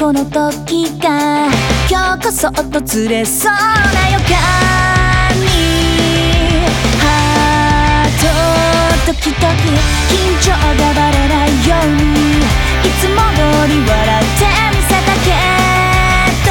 この時が今日こそ訪れそうな予感にハートドキドキ緊張がバレないようにいつも通り笑ってみせたけど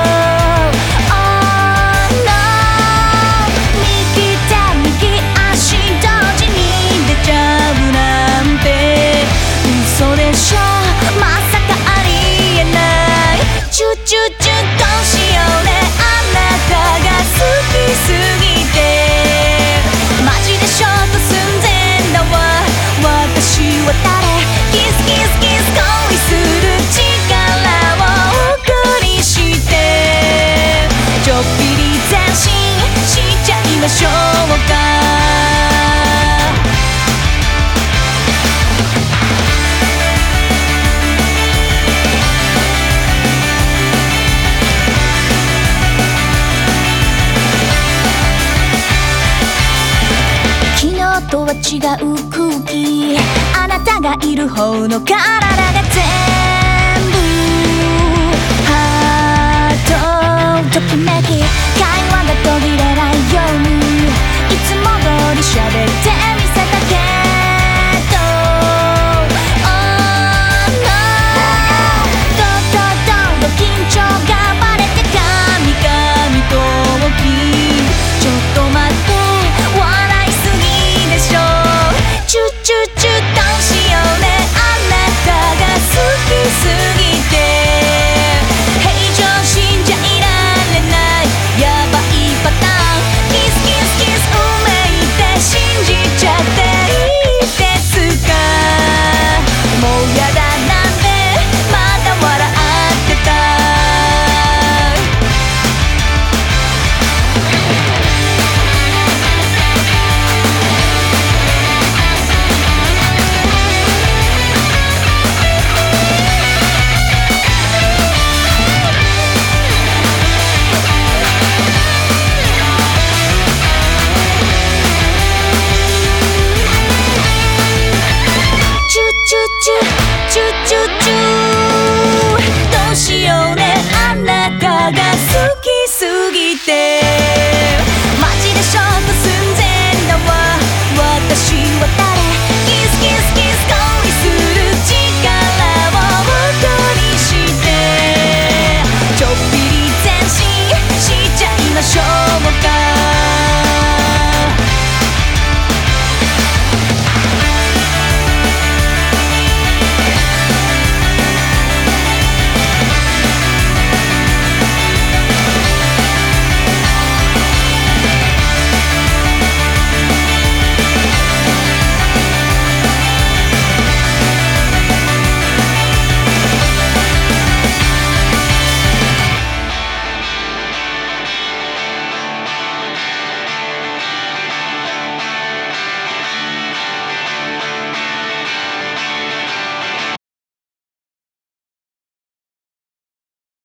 Oh no 右手右足同時に出ちゃうなんて嘘でしょまさかありえないチュチュチュどうしようねあなたが好きすぎてマジでショート寸前だわ私は誰キスキスキス恋する力を送りしてちょっぴり前進しちゃいましょうかとは違う空気あなたがいる方の体が全部ハートときめき会話が途切れないように